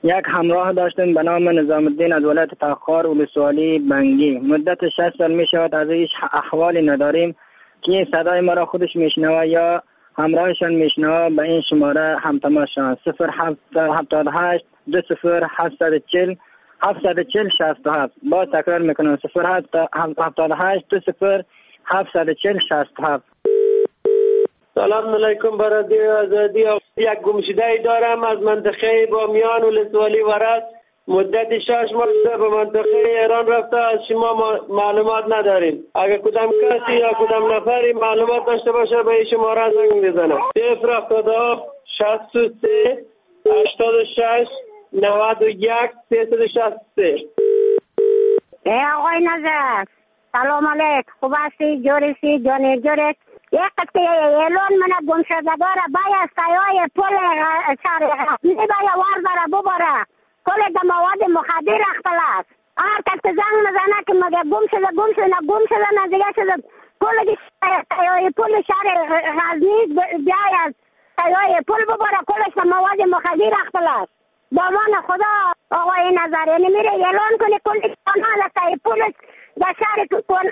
یک همراه داشتیم به نام نظام الدین از ولایت تخار ولسوالی بنگی. مدت 6 سال می شود از هیچ احوالی نداریم که صدای ما را خودش میشنوه یا همراهشان میشنوه. به این شماره هم تماس شوند 078 20 740 740 67. باز تکرار میکنم 078 20 740 67. سلام علیکم برادر آزادی. یک گمشده ای دارم از منطقه بامیان ولسوالی ورس. مدت 6 ماه به منطقه ایران رفته. از شما معلومات نداریم. اگر کدام کسی یا کدام نفری معلومات داشته باشه به این شماره زنگ بزنه. 077 63 86 91 363. آقای نظر سلام علیک. خوب هستی؟ جوریسی؟ جانی جورت؟ یک قطعه اعلان من گمشدگار باید سایای پل شهر باید وارداره بباره. کل مواد مخدر اختل است. هر کسی زنگ مزنه که مگه گم شده نه دیگه شده. کل سایای پل شهر غزنی باید سایای پل بباره. کلش مواد مخدر اختل است. با من خدا آقای نظر یعنی میره اعلان کنه کل کانال سایای پل در شهر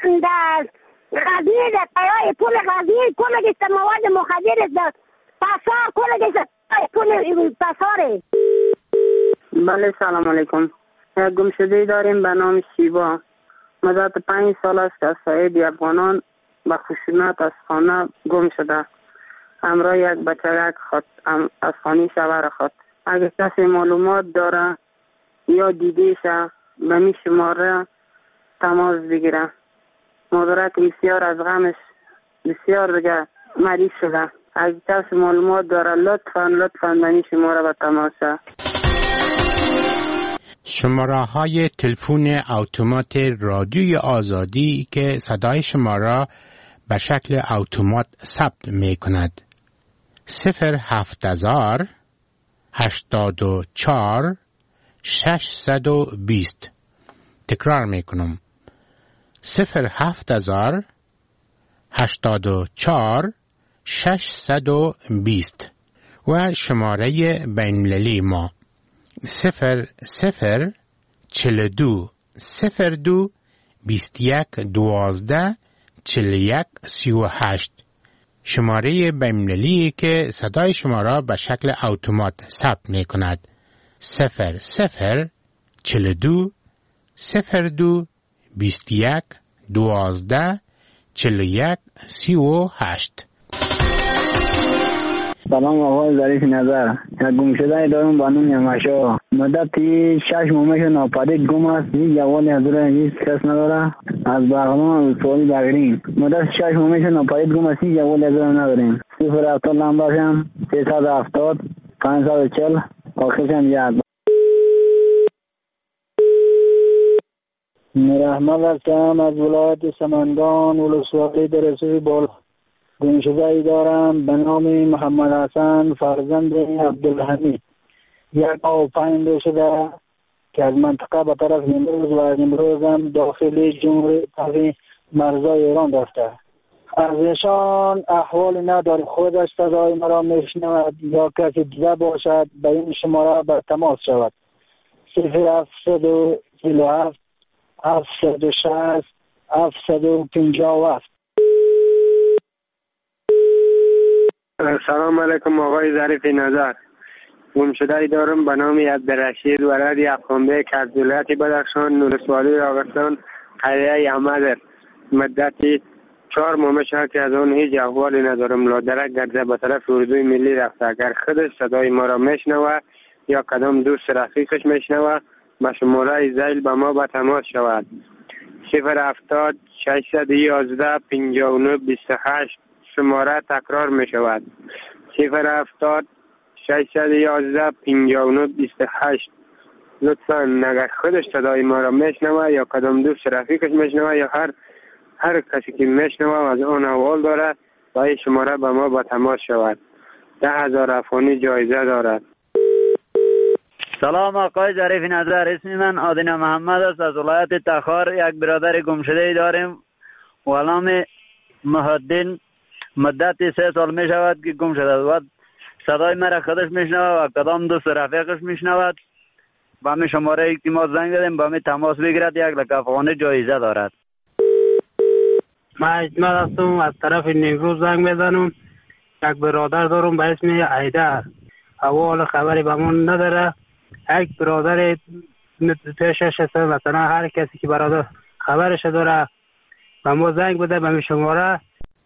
غزنی در سایای پل غزنی کلش مواد مخدر است. پاسار کلش پل پاساره. بله سلام علیکم. یک گمشده داریم به نام شیوا. مدت 5 سال است که از ساید افغانان به خشونت از خانه گم شده. همراه یک بچه خود از خانه شوهر خود. اگر کسی معلومات داره یا دیدیشه به می شماره تماس بگیره. مادرک بسیار از غمش بسیار دیگه مریض شده. اگر کسی معلومات داره لطفاً به می شماره به تماسه. شماره‌های تلفن اتومات رادیوی آزادی که صدای شما را به شکل اتومات ثبت می‌کند 07000 84 620. تکرار می‌کنم 07000 84 620 و شماره بین‌المللی ما 0042 02 21 12 41 38. شماره بین‌المللی که صدای شما را به شکل اتومات ثبت می کند 0042 02 21 12 41 38. سلام آقای ظریف نظر. یک گمشده دارم با نام یماشا. مدت 6 ماه ناپدید گم است. هیچ جوالی از هیچ کس نداره. از بغلان ولسوالی بغرین. مدت 6 ماه ناپدید گم است. هیچ جوالی از نداریم. 070 نمبرشم 370 540 آخرشم 1. مرحمت هستم از ولایت سمنگان ولسوالی درسوی بالا. گمشده ای دارم به نام محمد حسن فرزند عبدالحمید. 1 روز شده که از منطقه به طرف نیمروز و امروز هم داخل جمهوری مرزای ایران رفته. از ایشان احوال نداره. خودش صدای مرا میشنود یا کسی دیده باشد به این شماره به تماس شود 0747 760 757. سلام علیکم آقای ظریف نظر. گمشده ای دارم به نام عبدالرشید ولد افغانبه که از ولایت بدخشان ولسوالی راغستان قریه احمد. مدتی 4 ماه شد که از آن هیچ احوالی ندارم. لادرک گرده به طرف اردوی ملی رفته. اگر خودش صدای ما را میشنوه یا کدام دوست رفیقش میشنوه به شماره زیل به ما به تماس شود 070 611 59 28. شماره تکرار می شود 070 611 59 28. لطفاً اگر خودش صدای ما را میشنوه یا کدام دوست رفیقش میشنوه یا هر کسی که میشنوه از اون احوال داره با این شماره به ما با تماس شود. 10,000 افغانی جایزه دارد. سلام آقای ظریف نظر. اسم من آدینه محمد است. از ولایت تخار یک برادر گمشده ای داریم و نام محمدین. مدت 3 سال می شود که گم شده و صدای مرا خودش میشنوه و کدام دوست رفیقش میشنود به همین شماره که ما زنگ زدیم به همین تماس بگیرد، 1 لک افغانی جایزه دارد. من اجمل هستم، از طرف نیمروز زنگ میزنم. یک برادر دارم به اسم ایدر، اول خبری به من نداره. یک برادر پیشش هست، مثلا هر کسی که برادر خبرش داره به ما زنگ بده به همین شماره.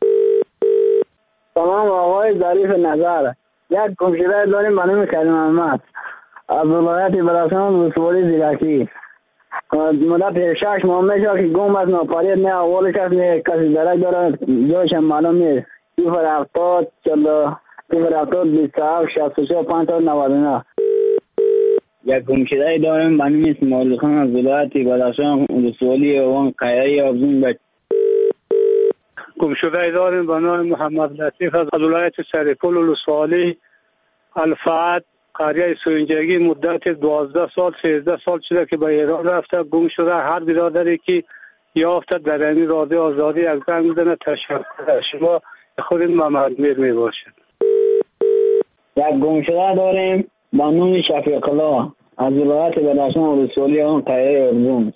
سلام آقای ظریف نظر، یک گمشده داریم به نام کریم محمد از ولایت بدخشان ولسوالی زیرکی. مدت 6 ماه میشه که گم است، ناپدید نه اولش است نه کسی درک داره، جایش هم معلوم نیست. 070 27 63 599. یک گمشده داریم به نام اسماعیل خان از ولایت بدخشان ولسوالی وان قیعه ابزون. گمشده داریم به نام محمد لطیف از ولایت سرپل ولسوالی الفعد قریه سوینجگی. مدت 12 سال 13 سال شده که به ایران رفته، گم شده. هر برادری که یافته در این رادیو آزادی یک زنگ میزنه. تشکر شما خود محمد میر می باشد. یک گمشده داریم به نام شفیق الله از ولایت بدخشان ولسوالی آن قیعه ابزون.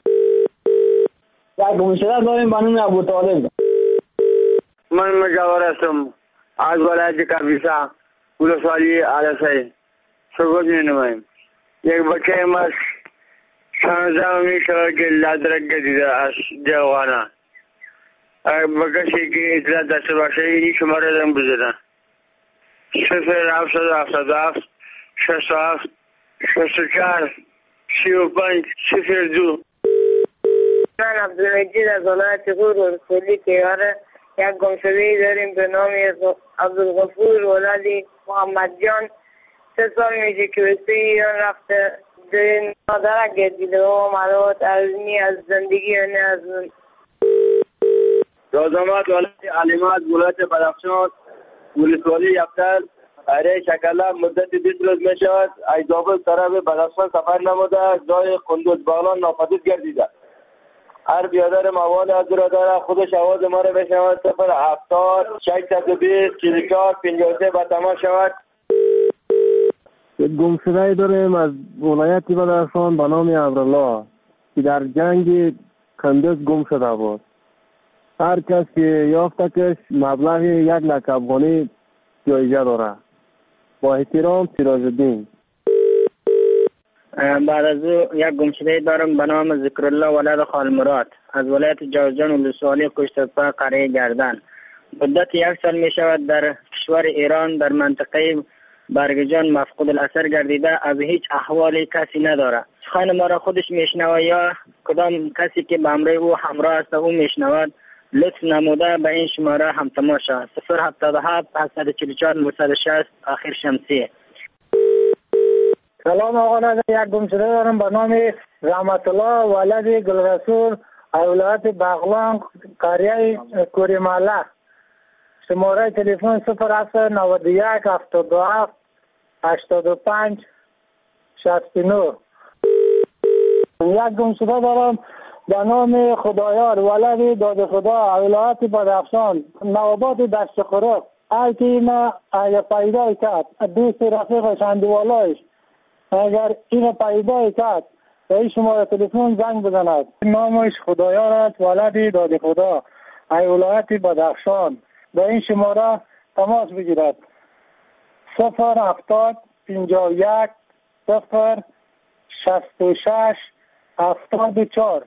یک گمشده داریم به نام ابو طالب. من مجاور هستم از ولایت کاپیسا ولسوالی علسای سرگوش نمایم. یک بچه ماست 16 میشه که لادرک گدیده از جوانه. بکشی که اطلاع داشته باشه این شماره دارم بزنه 0777 67 64 35 02. من عبدالمجید از ولایت غور ولسوالی تیاره. یک گمشده‌ای داریم به نام عبدالغفور ولدی محمد جان. 3 سال میشه که به ایران رفته، نادرک گردیده و معلومات از زندگی و نه از رازمات ولایت علیمات ولایت بدخشان ولسوالی یفتل قریه شکله. مدت 20 روز می شود از زابل طرف بدخشان سفر نموده، جای قندوز باغلان ناپدید گردیده. هر بیادر مواد از را داره، خودش آواز ما را بشنود. 070 620 44 53 به تمام شود. یک گمشده داریم از ولایت بدخشان به نام ابرالله که در جنگ قندوز گم شده بود. هر کس که یافته کش مبلغ 1 لک افغانی جایزه داره. با احترام سراج الدین. بعد از او یک گمشده دارم به نام ذکرالله ولد خالمراد از ولایت جوزجان ولسوالی کشترپا قریه گردن. مدت 1 سال می شود در کشور ایران در منطقه برگجان مفقود الاثر گردیده، از هیچ احوالی کسی نداره. سخن ما را خودش میشنوه یا کدام کسی که به امر او همراه است او میشنود لطف نموده به این شماره هم تماس شود. 077 844 960 آخر شمسیه. سلام آقا نظر، یک گمشده دارم به نام رحمت الله ولد گلرسول از ولایت بغلان قریه کوریماله. شماره تلفن 0791 77 85 69. یک گمشده دارم به نام خدایار ولد داد خدا از ولایت بدخشان نوبات دشت خرک. هر کی اینا پیدا کرد دوست رفیقش اندوالایش اگر اینو پیدا کرد به این شماره تلفن زنگ بزند. نامش خدایار است ولد داد خدا از ولایت بدخشان. به این شماره تماس بگیرد 070 51 0 66 74.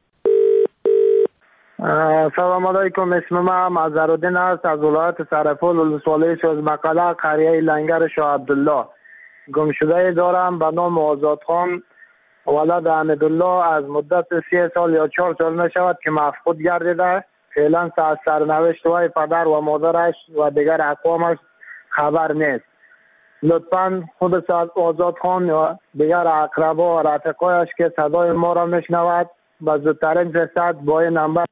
سلام علیکم، اسم من مظهرالدین است از ولایت سرپل ولسوالی شوزمقاله قریه لنگر شاه عبدالله. گمشده دارم به نام آزاد خان ولد حمیدالله از مدت 3 سال یا 4 سال می شود که مفقود گردیده. فعلا از سرنوشت وی پدر و مادرش و دیگر اقوامش خبر نیست. لطفاً خود آزاد خان یا دیگر اقربا و رفقایش که صدای ما را میشنود به زودترین فرصت با این نمبر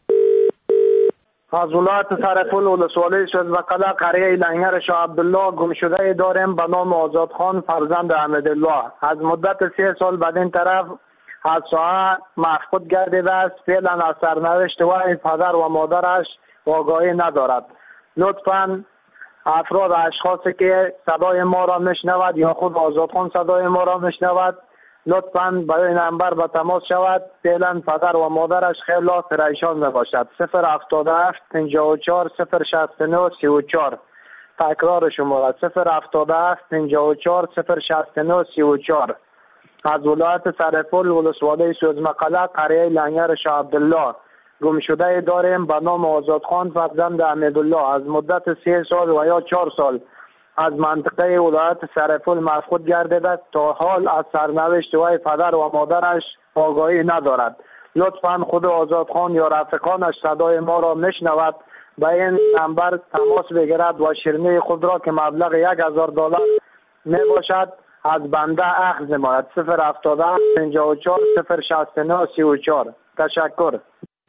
از ولایت سرپل ولسوالی شوزمقاله قریه لنگر شاه عبدالله گمشده داریم به نام آزاد خان فرزند حمیدالله. از مدت 3 سال بعد این طرف از ساحه مفقود گردیده است. فعلا از سرنوشت وی پدر و مادرش آگاهی ندارد. لطفاً افراد اشخاصی که صدای ما را میشنود یا خود آزاد خان صدای ما را میشنود لطفاً با این نمبر به تماس شود. فعلا پدر و مادرش خیلی پریشان میباشد. 077 54 069 34. تکرار شماره 077 54 069 34. از ولایت سرپل ولسوالی سوزمقاله قریه لنگر شاه عبدالله گمشده داریم به نام آزادخان فرزند امیدالله. از مدت 3 سال و یا 4 سال از منطقه ولایت سرپل مفقود گردیده. تا حال از سرنوشت وی پدر و مادرش آگاهی ندارد. لطفاً خود آزادخان یا رفیقانش صدای ما را میشنود به این نمبر تماس بگیرد و شیرینی خود را که مبلغ $1000 می باشد از بنده اخذ نماید. 077 54 069 34. تشکر.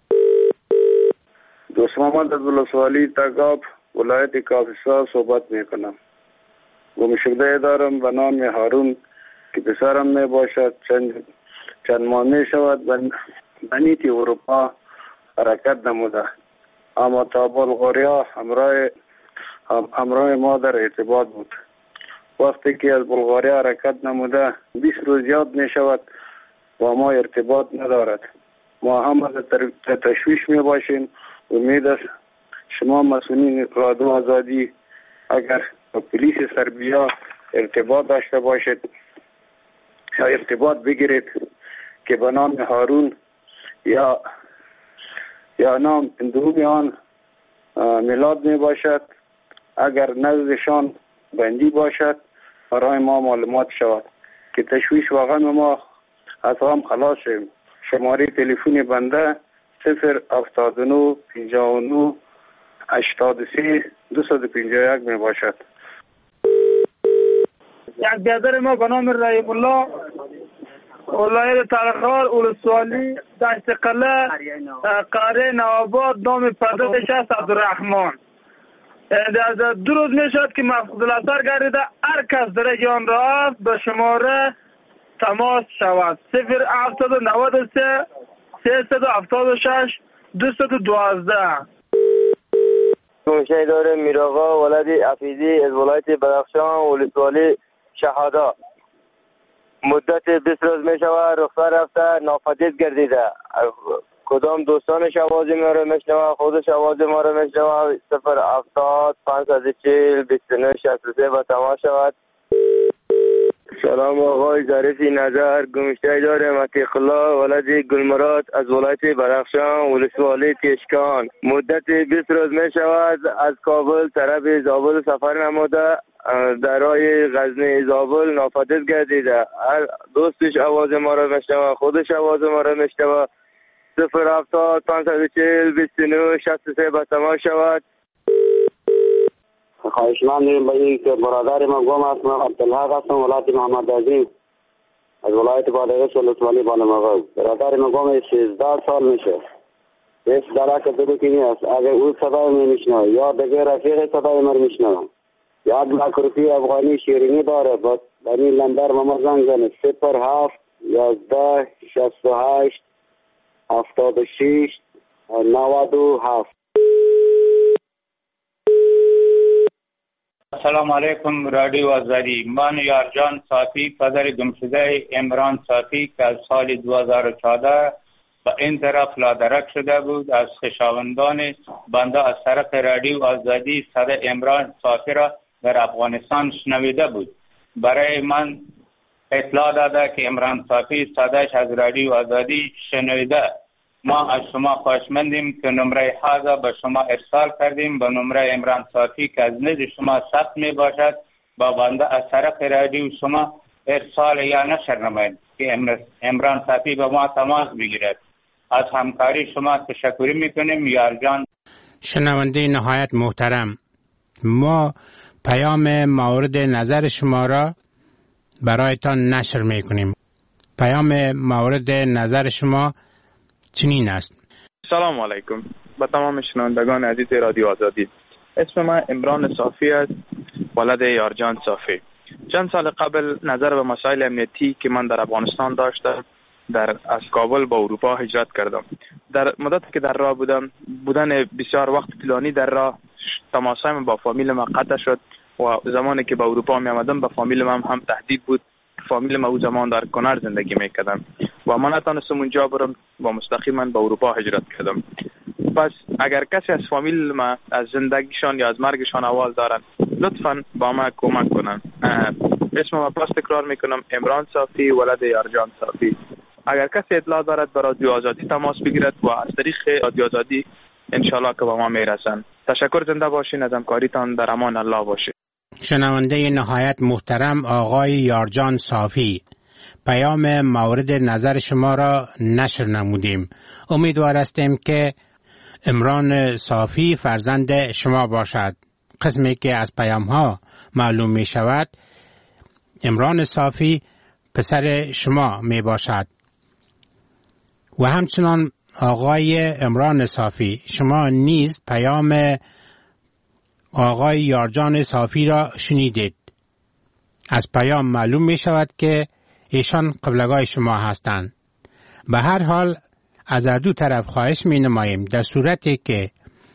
دوست محمد از ولسوالی تگاب ولایت کاپیسا صحبت میکنم. گمشده دارم به نام هارون که پسرم می باشد. چند ماه می شود به نیت اروپا حرکت نموده، اما تا بلغاریا همراه ما در ارتباط بود. وقتی که از بلغاریا حرکت نموده 20 روز یاد می شود و ما ارتباط ندارد. ما هم از تشویش می باشیم. امید است شما مسئولین رادیو آزادی اگر با پلیس سربیا ارتباط داشته باشید یا ارتباط بگیرید که به نام هارون یا نام دومی آن میلاد می باشد، اگر نزدشان بندی باشد برای ما معلومات شود که تشویش واقعا ما از هم خلاص شیم. شماره تلفن بنده 079 59 83 251 می باشد. یک برادر ما به نام رحیم الله ولایت ترخار ولسوالی دشت قله قریه نوآباد نام پدرش است عبدالرحمن. در 2 روز می شد که مفقود الاثر گردیده. هر کس در جان را به شماره تماس شود 093 376 212. گمشده داره میراغا ولد عفیزی از ولایت بدخشان ولسوالی شهادا. مدت 20 روز می شود رخصت رفته ناپدید گردیده. کدام دوستانش آواز ما رو میشنوه، خودش آواز ما رو میشنوه. 070 540 29 63 با تماس شود. سلام آقای ظریفی نظر، گمشته دارم عتیق الله ولد گلمراد از ولایت بدخشان ولسوالی تشکان. مدت 20 روز می شود از کابل طرف زابل سفر نموده. در راه غزنی زابل ناپدید گردیده. هر دوستش آواز ما را میشنوه، خودش آواز ما را میشنوه. 070 540 29 63 با تماس شود. خواهشمند داریم به یک برادر ما گم است. من عبدالحق هستم ولایت محمد عظیم از ولایت بادغیس ولسوالی بالامغرب. برادر ما گم 13 سال میشه. هیچ درک دروکی نیست. اگر او صدای می میشنوه یا دیگه رفیق صدای ما میشنوه 1 لک روپیه افغانی شیرینی داره. با این نمبر ما زنگ زنه 07 11 68 76 97. السلام علیکم رادیو آزادی. من یارجان صافی پدر گمشده عمران صافی که از سال 2014 به این طرف لادرک شده بود از خویشاوندان بنده از طرف رادیو آزادی صدای عمران صافی را در افغانستان شنویده بود. برای من اطلاع داده که عمران صافی صدایش از رادیو آزادی شنویده. ما از شما خواهشمندیم که نمره حاضر به شما ارسال کردیم. به نمره عمران صافی که از نزد شما ثبت می باشد با بنده از طرف رادیو شما ارسال یا نشر نمایید که عمران صافی به ما تماس بگیرد. از همکاری شما تشکر میکنیم یارجان. شنونده نهایت محترم، ما پیام مورد نظر شما را برایتان نشر میکنیم. پیام مورد نظر شما چنین است. سلام علیکم به تمام شنوندگان عزیز رادیو آزادی. اسم من عمران صافی است ولد یارجان صافی. چند سال قبل نظر به مسائل امنیتی که من در افغانستان داشتم از کابل با اروپا هجرت کردم. در مدتی که در راه بودن بسیار وقت طولانی در راه تماسایم با فامیل من قطع شد و زمانی که به اروپا می آمدم به فامیل من هم تهدید بود فامیل ما او زمان در کنر زندگی میکردم و من نتونستم اونجا برم و مستقیما به اروپا هجرت کردم. پس اگر کسی از فامیل ما از زندگیشان یا از مرگشان احوال دارن لطفاً با ما کمک کنن. اسم ما پس تکرار میکنم، عمران صافی ولد یارجان صافی. اگر کسی اطلاع دارد به رادیو آزادی تماس بگیرد و از طریق رادیو آزادی انشالله که با ما میرسن. تشکر، زنده باشین، از همکاریتان در امان الله باشید. شنونده نهایت محترم آقای یارجان صافی، پیام مورد نظر شما را نشر نمودیم. امیدوار هستیم که عمران صافی فرزند شما باشد. قسمی که از پیام ها معلوم می شود عمران صافی پسر شما می باشد. و همچنان آقای عمران صافی، شما نیز پیام آقای یارجان صافی را شنیدید. از پیام معلوم می شود که ایشان قبلگاه شما هستند. به هر حال از هر دو طرف خواهش می نماییم در صورتی که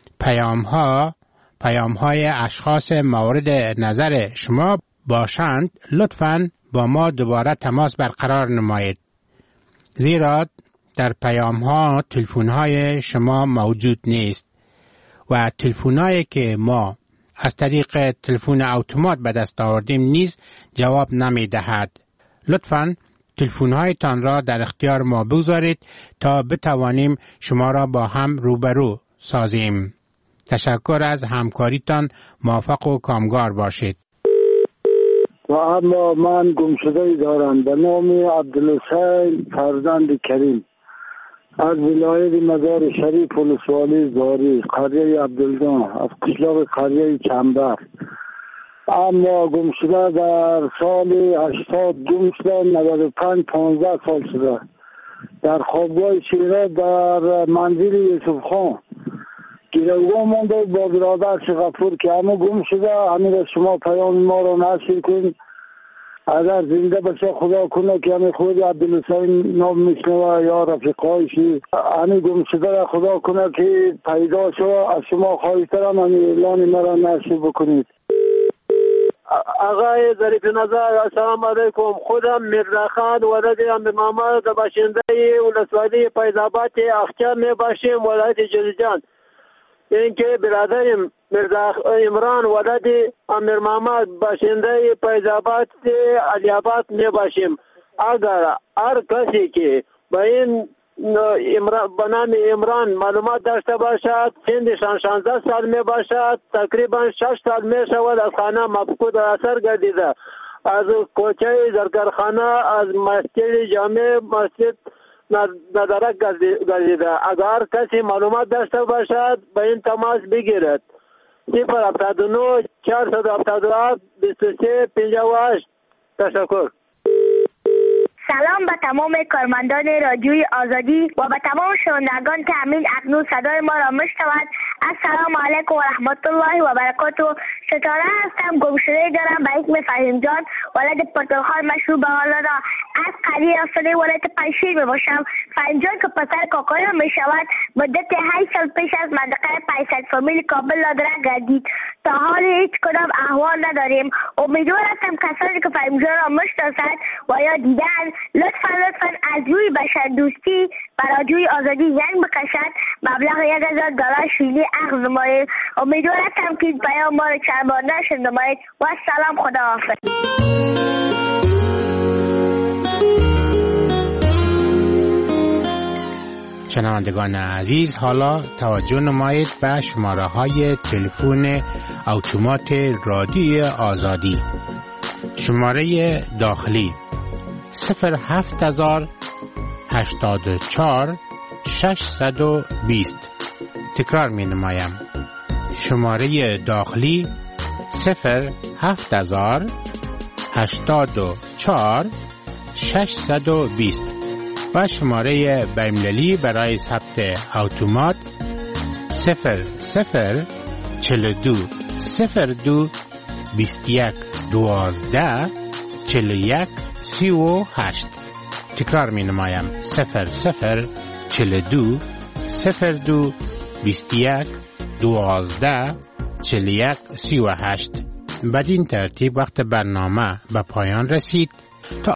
پیام های اشخاص مورد نظر شما باشند لطفاً با ما دوباره تماس برقرار نمایید، زیرا در پیام ها تلفن های شما موجود نیست و تلفن هایی که ما از طریق تلفن اتومات به دست آوردیم نیز جواب نمی دهد. لطفاً تلفن هایتان را در اختیار ما بگذارید تا بتوانیم شما را با هم روبرو سازیم. تشکر از همکاریتان، موفق و کامگار باشید. و اما من گمشده دارم به نام عبدالحسین فرزند کریم از ولایت مزار شریف ولسوالی زاری، قریه عبدالجان، از قشلاق قریه چنبر. اما گمشده در سال 80 گمشده، 95 15 سال شده. در خوابگاه شیراز در منزل یوسف خان گیرگاه مانده با برادر غفور که همه گم شده. همین شما پیام ما رو نشر کنید. اگر زنده بشه خدا کنه که همین خود عبدالحسین نام میشنوه یا رفیقایشی همین گم شده را خدا کنه که پیدا شو. از شما خواهشترم همین اعلان مرا نشر بکنید. آقای ظریف نظر، السلام علیکم. خودم مرزا خان ولد امیر محمد باشنده ولسوالی فیض‌آباد اخچه می باشیم ولایت جوزجان. اینکه برادرم مرزا عمران ولد امیر محمد باشنده فیض‌آباد علی‌آباد می باشیم. اگر هر کسی که به این به نام عمران معلومات داشته باشد، سنشان 16 سال می باشد، تقریبا 6 سال می شود از خانه مفقود اثر گردیده، از کوچه زرگرخانه، از مسجد جامع مسجد ندارک گردیده. اگر کسی معلومات داشته باشد به این تماس بگیرد. 079 477 23 58. تشکر. سلام به تمام کارمندان رادیوی آزادی و به تمام شنوندگان که همین اکنون صدای ما را میشنوند. السلام علیکم و رحمت الله و برکاته. ستاره هستم، گمشده دارم به اسم فهیم جان ولد پرتوخان مشهور به حالا از قریه اصلی ولایت پنجشیر می باشم. فهیم جان که پسر کاکایم می شود مدت 8 سال پیش از منطقه 500 فامیل کابل نادرک گردید. تا حال هیچ کدام احوال نداریم. امیدوار هستم کسانی که فهیم جان را میشناسند و یا دیدن لطفاً از روی بشر دوستی و رادیوی آزادی زنگ بکشد. مبلغ $1000 شیلی اخذ نمایید. امیدوار هستم که پیام ما را چند بار نشر نمایید. و سلام، خداحافظ. شنوندگان عزیز، حالا توجه نمایید به شماره های تلفن اتومات رادیوی آزادی. شماره داخلی 07084 620. تکرار می نمایم. شماره داخلی 07084 620 و شماره بین‌المللی برای ثبت اتومات 0042 02 21 12 41 38. تکرار می نمایم. 0042 02 21 12 41 38. بدین ترتیب وقت برنامه به پایان رسید. تا